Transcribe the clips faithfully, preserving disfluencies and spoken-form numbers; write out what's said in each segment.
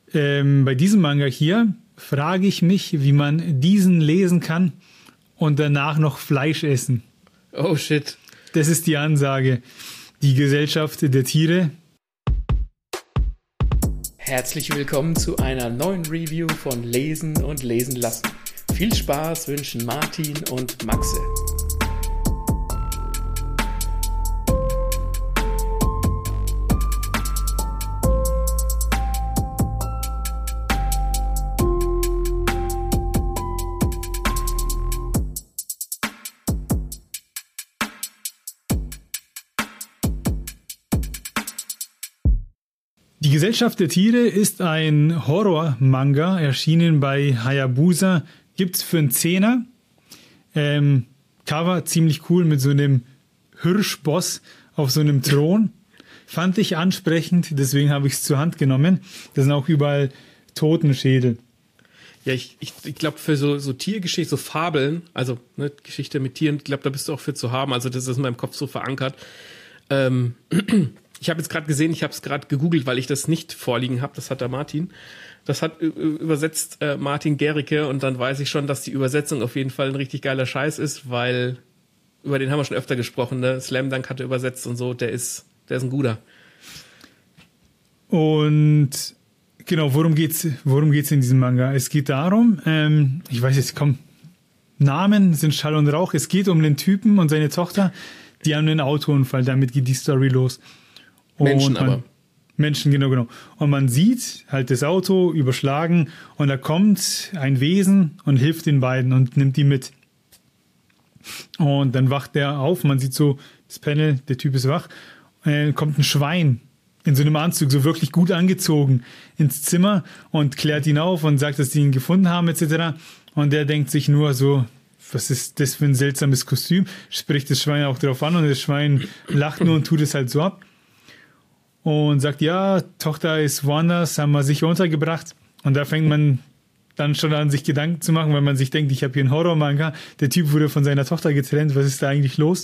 ähm, bei diesem Manga hier frage ich mich, wie man diesen lesen kann und danach noch Fleisch essen. Oh shit. Das ist die Ansage. Die Gesellschaft der Tiere. Herzlich willkommen zu einer neuen Review von Lesen und Lesen lassen. Viel Spaß wünschen Martin und Maxe. Die Gesellschaft der Tiere ist ein Horror-Manga, erschienen bei Hayabusa. Gibt's für einen Zehner. Ähm, Cover ziemlich cool mit so einem Hirschboss auf so einem Thron. Fand ich ansprechend, deswegen habe ich es zur Hand genommen. Da sind auch überall Totenschädel. Ja, ich, ich, ich glaube, für so, so Tiergeschichte, so Fabeln, also ne, Geschichte mit Tieren, ich glaube, da bist du auch für zu haben. Also das ist in meinem Kopf so verankert. Ähm, ich habe jetzt gerade gesehen, ich habe es gerade gegoogelt, weil ich das nicht vorliegen habe. Das hat der Martin. Das hat übersetzt äh, Martin Gericke und dann weiß ich schon, dass die Übersetzung auf jeden Fall ein richtig geiler Scheiß ist, weil über den haben wir schon öfter gesprochen. Ne? Slam Dunk hat er übersetzt und so, der ist, der ist ein guter. Und genau, worum geht's, worum geht's in diesem Manga? Es geht darum, ähm, ich weiß jetzt, komm, Namen sind Schall und Rauch. Es geht um den Typen und seine Tochter, die haben einen Autounfall, damit geht die Story los. Und Menschen man, aber. Menschen, genau, genau. Und man sieht halt das Auto überschlagen und da kommt ein Wesen und hilft den beiden und nimmt die mit. Und dann wacht der auf, man sieht so das Panel, der Typ ist wach, äh, kommt ein Schwein in so einem Anzug, so wirklich gut angezogen, ins Zimmer und klärt ihn auf und sagt, dass sie ihn gefunden haben, et cetera. Und der denkt sich nur so, was ist das für ein seltsames Kostüm? Spricht das Schwein auch drauf an und das Schwein lacht nur und tut es halt so ab. Und sagt, ja, Tochter ist woanders, haben wir sicher untergebracht. Und da fängt man dann schon an, sich Gedanken zu machen, weil man sich denkt, ich habe hier einen Horror-Manga. Der Typ wurde von seiner Tochter getrennt, was ist da eigentlich los?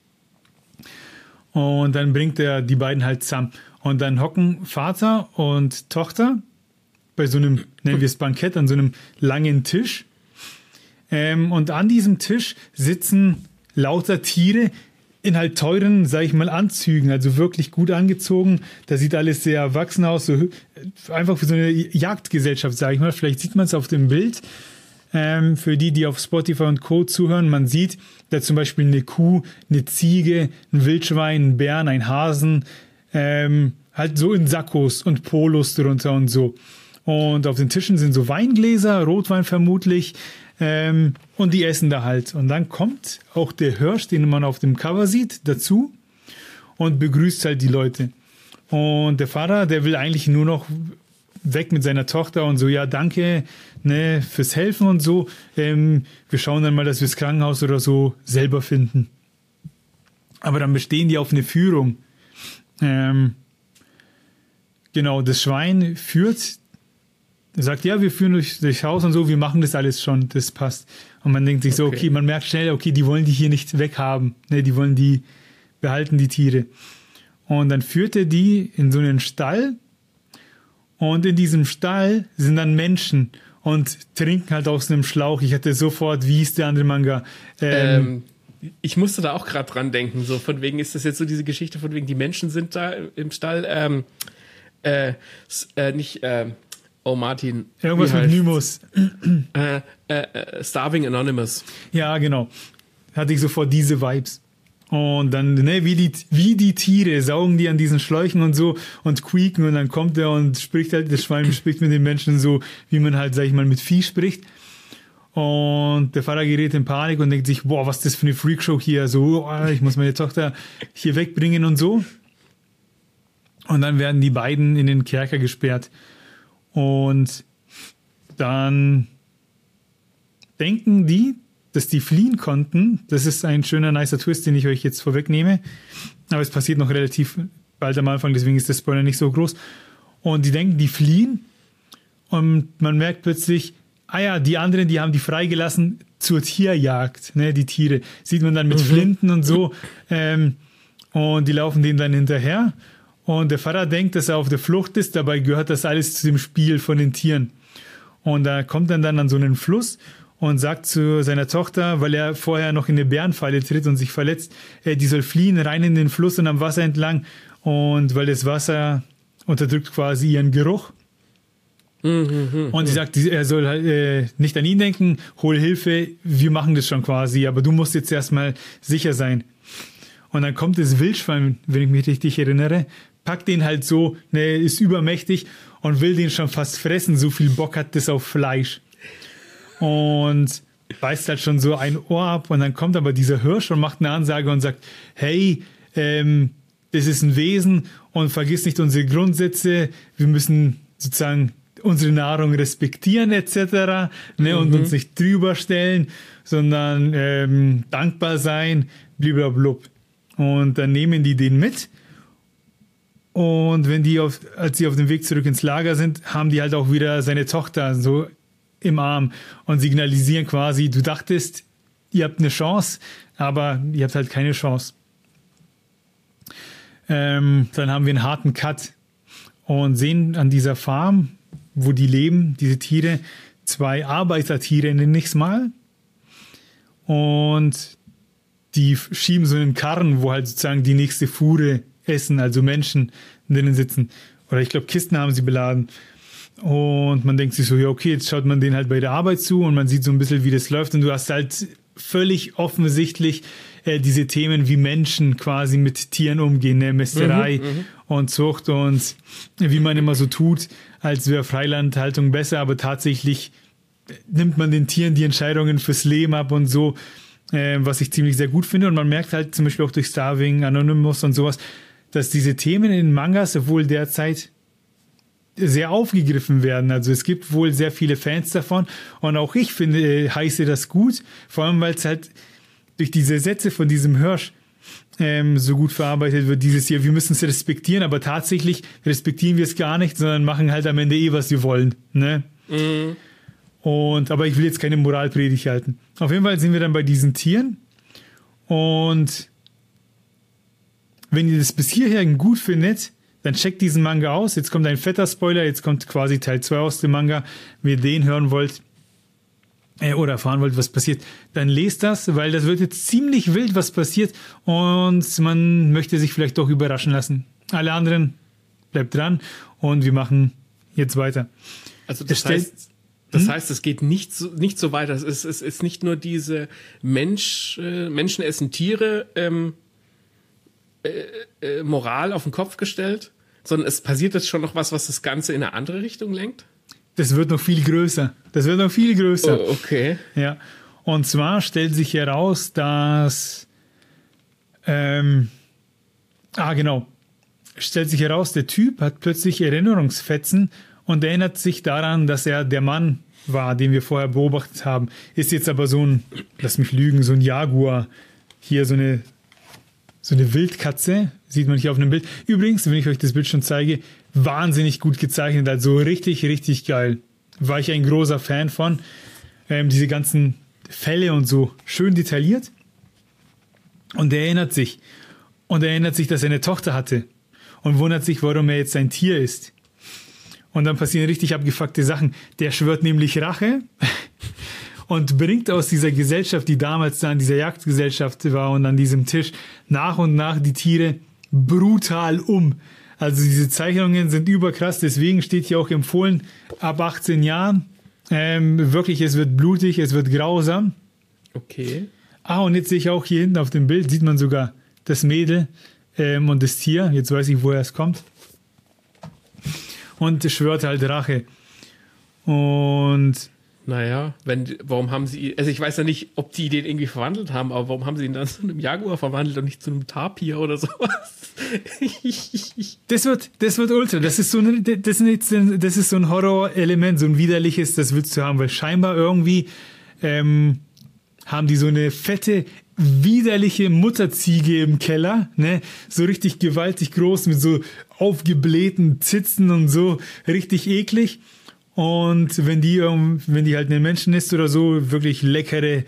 Und dann bringt er die beiden halt zusammen. Und dann hocken Vater und Tochter bei so einem, nennen wir es Bankett, an so einem langen Tisch. Ähm, und an diesem Tisch sitzen lauter Tiere in halt teuren, sag ich mal, Anzügen, also wirklich gut angezogen. Da sieht alles sehr erwachsen aus, so einfach für so eine Jagdgesellschaft, sag ich mal. Vielleicht sieht man es auf dem Bild. Ähm, für die, die auf Spotify und Co. zuhören, man sieht da zum Beispiel eine Kuh, eine Ziege, ein Wildschwein, ein Bären, ein Hasen, ähm, halt so in Sakkos und Polos drunter und so. Und auf den Tischen sind so Weingläser, Rotwein vermutlich, ähm, und die essen da halt. Und dann kommt auch der Hirsch, den man auf dem Cover sieht, dazu und begrüßt halt die Leute. Und der Vater, der will eigentlich nur noch weg mit seiner Tochter und so, ja, danke, ne, fürs Helfen und so. Ähm, wir schauen dann mal, dass wir das Krankenhaus oder so selber finden. Aber dann bestehen die auf eine Führung. Ähm, genau, das Schwein führt, sagt, ja, wir führen durch das Haus und so, wir machen das alles schon, das passt. Und man denkt sich so, okay, okay man merkt schnell, okay, die wollen die hier nicht weghaben, ne, die wollen die behalten, die Tiere. Und dann führt er die in so einen Stall und in diesem Stall sind dann Menschen und trinken halt aus einem Schlauch. Ich hatte sofort, wie hieß der andere Manga? Ähm, ähm, ich musste da auch gerade dran denken, so von wegen ist das jetzt so diese Geschichte, von wegen die Menschen sind da im Stall, ähm, äh, äh, nicht, äh, oh Martin. Irgendwas mit Nymus. Äh, äh, Starving Anonymous. Ja, genau. Hatte ich sofort diese Vibes. Und dann, ne, wie die, wie die Tiere saugen die an diesen Schläuchen und so und quieken und dann kommt er und spricht halt, das Schwein spricht mit den Menschen so, wie man halt, sag ich mal, mit Vieh spricht. Und der Vater gerät in Panik und denkt sich, boah, was ist das für eine Freakshow hier, so, oh, ich muss meine Tochter hier wegbringen und so. Und dann werden die beiden in den Kerker gesperrt. Und dann denken die, dass die fliehen konnten. Das ist ein schöner, nicer Twist, den ich euch jetzt vorwegnehme. Aber es passiert noch relativ bald am Anfang, deswegen ist der Spoiler nicht so groß. Und die denken, die fliehen. Und man merkt plötzlich, ah ja, die anderen, die haben die freigelassen zur Tierjagd, ne, die Tiere. Sieht man dann mit mhm. Flinten und so. Ähm, und die laufen denen dann hinterher. Und der Vater denkt, dass er auf der Flucht ist, dabei gehört das alles zu dem Spiel von den Tieren. Und da kommt er dann an so einen Fluss und sagt zu seiner Tochter, weil er vorher noch in eine Bärenfalle tritt und sich verletzt, äh, die soll fliehen, rein in den Fluss und am Wasser entlang. Und weil das Wasser unterdrückt quasi ihren Geruch. Mhm, und sie sagt, er soll äh, nicht an ihn denken, hol Hilfe, wir machen das schon quasi, aber du musst jetzt erstmal sicher sein. Und dann kommt das Wildschwein, wenn ich mich richtig erinnere, packt den halt so, ne, ist übermächtig und will den schon fast fressen, so viel Bock hat das auf Fleisch. Und beißt halt schon so ein Ohr ab und dann kommt aber dieser Hirsch und macht eine Ansage und sagt, hey, ähm, das ist ein Wesen und vergiss nicht unsere Grundsätze, wir müssen sozusagen unsere Nahrung respektieren et cetera. Ne, mhm. Und uns nicht drüber stellen, sondern ähm, dankbar sein, bliblablub. Und dann nehmen die den mit und wenn die auf, als sie auf dem Weg zurück ins Lager sind, haben die halt auch wieder seine Tochter so im Arm und signalisieren quasi, du dachtest, ihr habt eine Chance, aber ihr habt halt keine Chance. Ähm, dann haben wir einen harten Cut und sehen an dieser Farm, wo die leben, diese Tiere, zwei Arbeitertiere, nenne ich es mal. Und die schieben so einen Karren, wo halt sozusagen die nächste Fuhre essen, also Menschen drinnen sitzen. Oder ich glaube, Kisten haben sie beladen. Und man denkt sich so, ja okay, jetzt schaut man denen halt bei der Arbeit zu und man sieht so ein bisschen, wie das läuft. Und du hast halt völlig offensichtlich äh, diese Themen, wie Menschen quasi mit Tieren umgehen, ne? Mästerei mhm, und Zucht und wie man immer so tut, als wäre Freilandhaltung besser, aber tatsächlich nimmt man den Tieren die Entscheidungen fürs Leben ab und so, äh, was ich ziemlich sehr gut finde. Und man merkt halt zum Beispiel auch durch Starving, Anonymous und sowas, dass diese Themen in Mangas wohl derzeit sehr aufgegriffen werden. Also es gibt wohl sehr viele Fans davon und auch ich finde, äh, heiße das gut, vor allem weil es halt durch diese Sätze von diesem Hirsch ähm, so gut verarbeitet wird dieses hier, wir müssen es respektieren, aber tatsächlich respektieren wir es gar nicht, sondern machen halt am Ende eh, was wir wollen. Ne? Mhm. Und, aber ich will jetzt keine Moralpredigt halten. Auf jeden Fall sind wir dann bei diesen Tieren und wenn ihr das bis hierher gut findet, dann checkt diesen Manga aus. Jetzt kommt ein fetter Spoiler, jetzt kommt quasi Teil zwei aus dem Manga. Wenn ihr den hören wollt äh, oder erfahren wollt, was passiert, dann lest das, weil das wird jetzt ziemlich wild, was passiert und man möchte sich vielleicht doch überraschen lassen. Alle anderen, bleibt dran und wir machen jetzt weiter. Also das es heißt, das hm? heißt, es geht nicht so, nicht so weiter. Es ist, es ist nicht nur diese Mensch, äh, Menschen essen Tiere, ähm, Äh, äh, Moral auf den Kopf gestellt, sondern es passiert jetzt schon noch was, was das Ganze in eine andere Richtung lenkt? Das wird noch viel größer. Das wird noch viel größer. Oh, okay. Ja. Und zwar stellt sich heraus, dass ähm, ah, genau. Stellt sich heraus, der Typ hat plötzlich Erinnerungsfetzen und erinnert sich daran, dass er der Mann war, den wir vorher beobachtet haben. Ist jetzt aber so ein, lass mich lügen, so ein Jaguar. Hier so eine So eine Wildkatze, sieht man hier auf einem Bild. Übrigens, wenn ich euch das Bild schon zeige, wahnsinnig gut gezeichnet, also richtig, richtig geil. War ich ein großer Fan von. Ähm, diese ganzen Fälle und so, schön detailliert. Und er erinnert sich. Und er erinnert sich, dass er eine Tochter hatte. Und wundert sich, warum er jetzt ein Tier ist. Und dann passieren richtig abgefuckte Sachen. Der schwört nämlich Rache. Und bringt aus dieser Gesellschaft, die damals da an dieser Jagdgesellschaft war und an diesem Tisch, nach und nach die Tiere brutal um. Also diese Zeichnungen sind überkrass, deswegen steht hier auch empfohlen, ab achtzehn Jahren. Ähm, wirklich, es wird blutig, es wird grausam. Okay. Ah, und jetzt sehe ich auch hier hinten auf dem Bild, sieht man sogar das Mädel ähm, und das Tier. Jetzt weiß ich, woher es kommt. Und es schwört halt Rache. Und naja, wenn, warum haben sie, also ich weiß ja nicht, ob die den irgendwie verwandelt haben, aber warum haben sie ihn dann zu einem Jaguar verwandelt und nicht zu einem Tapir oder sowas? Das wird, das wird ultra. Das ist so ein, das ist, das ist so ein Horrorelement, so ein widerliches, das willst du haben, weil scheinbar irgendwie ähm, haben die so eine fette, widerliche Mutterziege im Keller, ne, so richtig gewaltig groß mit so aufgeblähten Zitzen und so, richtig eklig. Und wenn die, wenn die halt einen Menschen isst oder so, wirklich leckere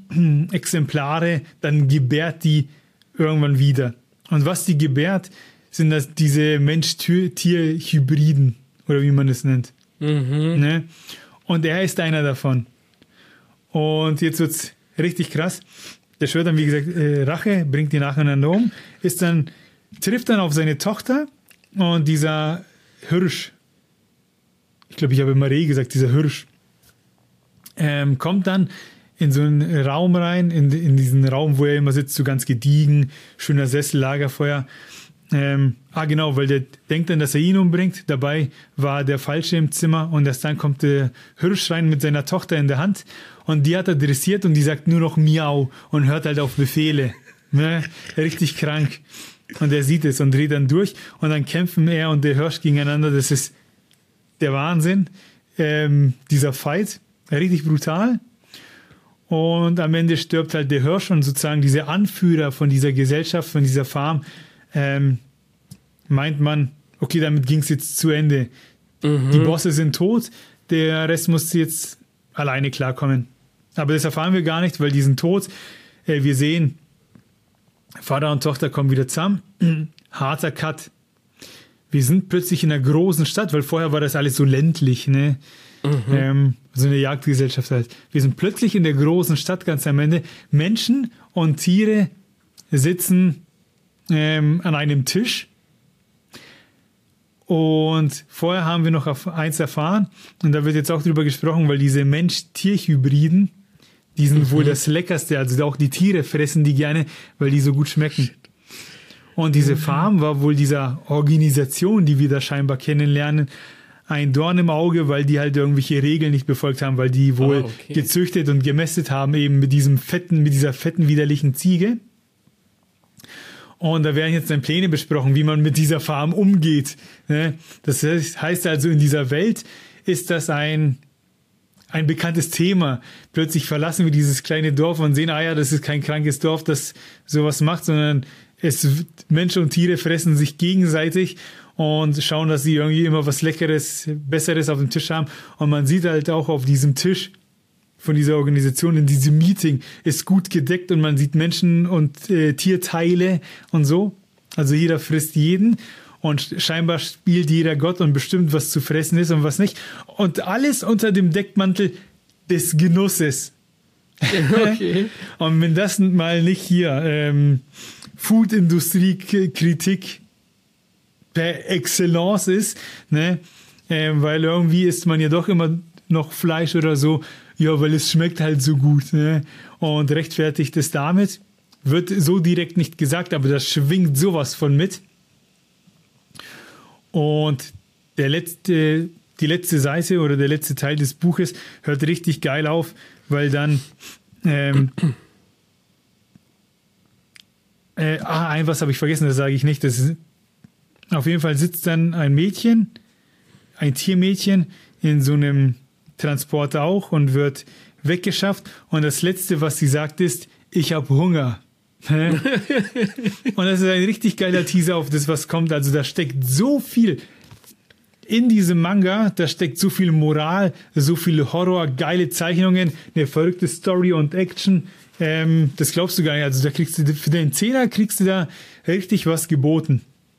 Exemplare, dann gebärt die irgendwann wieder. Und was die gebärt, sind das diese Mensch-Tier-Hybriden oder wie man das nennt. Mhm. Ne? Und er ist einer davon. Und jetzt wird's richtig krass. Der schwört dann, wie gesagt, äh, Rache, bringt die nacheinander um, ist dann, trifft dann auf seine Tochter und dieser Hirsch, ich glaube, ich habe immer Reh gesagt, dieser Hirsch, ähm, kommt dann in so einen Raum rein, in, in diesen Raum, wo er immer sitzt, so ganz gediegen, schöner Sessel, Lagerfeuer. Ähm, ah, genau, weil der denkt dann, dass er ihn umbringt. Dabei war der Falsche im Zimmer und erst dann kommt der Hirsch rein mit seiner Tochter in der Hand und die hat er dressiert und die sagt nur noch Miau und hört halt auf Befehle. Ne? Richtig krank. Und er sieht es und dreht dann durch und dann kämpfen er und der Hirsch gegeneinander. Das ist der Wahnsinn. Ähm, dieser Fight, richtig brutal. Und am Ende stirbt halt der Hirsch und sozusagen dieser Anführer von dieser Gesellschaft, von dieser Farm, ähm, meint man, okay, damit ging es jetzt zu Ende. Mhm. Die Bosse sind tot, der Rest muss jetzt alleine klarkommen. Aber das erfahren wir gar nicht, weil die sind tot. Äh, wir sehen, Vater und Tochter kommen wieder zusammen. Harter Cut. Wir sind plötzlich in einer großen Stadt, weil vorher war das alles so ländlich, ne? Mhm. Ähm, so eine Jagdgesellschaft halt. Wir sind plötzlich in der großen Stadt ganz am Ende. Menschen und Tiere sitzen ähm, an einem Tisch. Und vorher haben wir noch auf eins erfahren, und da wird jetzt auch drüber gesprochen, weil diese Mensch-Tier-Hybriden, die sind mhm. wohl das Leckerste, also auch die Tiere fressen die gerne, weil die so gut schmecken. Und diese Farm war wohl dieser Organisation, die wir da scheinbar kennenlernen, ein Dorn im Auge, weil die halt irgendwelche Regeln nicht befolgt haben, weil die wohl oh, okay. gezüchtet und gemästet haben, eben mit diesem fetten, mit dieser fetten, widerlichen Ziege. Und da werden jetzt dann Pläne besprochen, wie man mit dieser Farm umgeht. Das heißt also, in dieser Welt ist das ein, ein bekanntes Thema. Plötzlich verlassen wir dieses kleine Dorf und sehen, ah ja, das ist kein krankes Dorf, das sowas macht, sondern es, Menschen und Tiere fressen sich gegenseitig und schauen, dass sie irgendwie immer was Leckeres, Besseres auf dem Tisch haben. Und man sieht halt auch auf diesem Tisch von dieser Organisation, in diesem Meeting, ist gut gedeckt und man sieht Menschen und äh, Tierteile und so. Also jeder frisst jeden und scheinbar spielt jeder Gott und bestimmt, was zu fressen ist und was nicht. Und alles unter dem Deckmantel des Genusses. Okay. Und wenn das mal nicht hier ähm, Food-Industrie-Kritik per Excellence ist, ne? Ähm, weil irgendwie isst man ja doch immer noch Fleisch oder so, ja, weil es schmeckt halt so gut, ne? Und rechtfertigt es damit. Wird so direkt nicht gesagt, aber das schwingt sowas von mit. Und der letzte, die letzte Seite oder der letzte Teil des Buches hört richtig geil auf, weil dann ähm, äh, ah, ein was habe ich vergessen, das sage ich nicht. Das ist, auf jeden Fall sitzt dann ein Mädchen, ein Tiermädchen in so einem Transporter auch und wird weggeschafft. Und das Letzte, was sie sagt, ist, ich habe Hunger. Und das ist ein richtig geiler Teaser auf das, was kommt. Also da steckt so viel in diesem Manga, da steckt so viel Moral, so viel Horror, geile Zeichnungen, eine verrückte Story und Action. Ähm, das glaubst du gar nicht. Also da kriegst du für den Zehner kriegst du da richtig was geboten.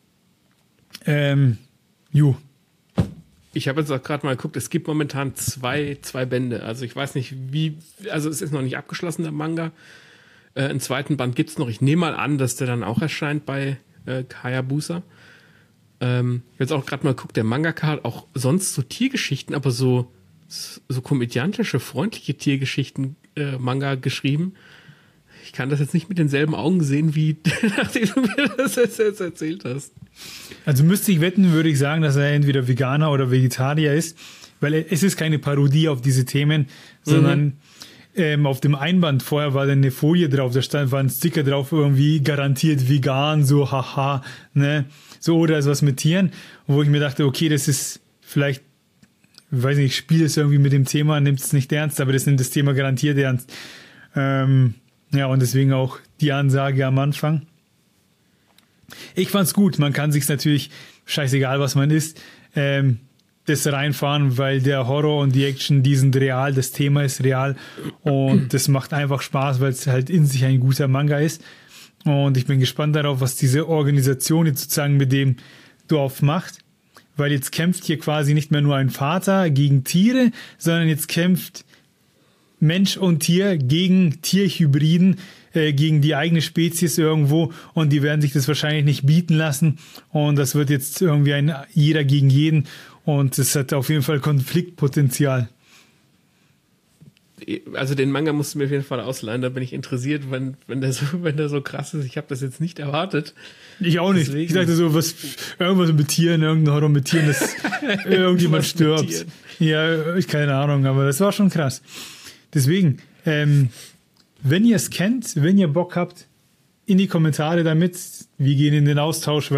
Ähm, ju. Ich habe jetzt auch gerade mal geguckt, es gibt momentan zwei, zwei Bände. Also ich weiß nicht, wie, also es ist noch nicht abgeschlossen, der Manga. Äh, einen zweiten Band gibt es noch. Ich nehme mal an, dass der dann auch erscheint bei äh, Hayabusa. Ähm, ich habe jetzt auch gerade mal geguckt, der Mangaka hat auch sonst so Tiergeschichten, aber so, so komödiantische, freundliche Tiergeschichten äh, Manga geschrieben. Ich kann das jetzt nicht mit denselben Augen sehen, wie nachdem du mir das jetzt erzählt hast. Also müsste ich wetten, würde ich sagen, dass er entweder Veganer oder Vegetarier ist, weil es ist keine Parodie auf diese Themen, sondern mhm. ähm, auf dem Einband vorher war dann eine Folie drauf, da stand, war ein Sticker drauf, irgendwie garantiert vegan, so haha, ne, so, oder ist was mit Tieren, wo ich mir dachte, okay, das ist vielleicht, ich weiß nicht, ich spiele es irgendwie mit dem Thema, nimmt es nicht ernst, aber das nimmt das Thema garantiert ernst. Ähm, ja, und deswegen auch die Ansage am Anfang. Ich fand's gut, man kann sich's natürlich, scheißegal was man isst, ähm, das reinfahren, weil der Horror und die Action, die sind real, das Thema ist real und das macht einfach Spaß, weil es halt in sich ein guter Manga ist. Und ich bin gespannt darauf, was diese Organisation jetzt sozusagen mit dem Dorf macht. Weil jetzt kämpft hier quasi nicht mehr nur ein Vater gegen Tiere, sondern jetzt kämpft Mensch und Tier gegen Tierhybriden, äh, gegen die eigene Spezies irgendwo. Und die werden sich das wahrscheinlich nicht bieten lassen. Und das wird jetzt irgendwie ein jeder gegen jeden. Und es hat auf jeden Fall Konfliktpotenzial. Also den Manga musst du mir auf jeden Fall ausleihen, da bin ich interessiert, wenn, wenn, der, so, wenn der so krass ist. Ich habe das jetzt nicht erwartet. Ich auch nicht. Deswegen. Ich dachte so, was, irgendwas mit Tieren, irgendein Horror mit Tieren, dass irgendjemand stirbt. Ja, ich keine Ahnung, aber das war schon krass. Deswegen, ähm, wenn ihr es kennt, wenn ihr Bock habt, in die Kommentare damit. Wir gehen in den Austausch.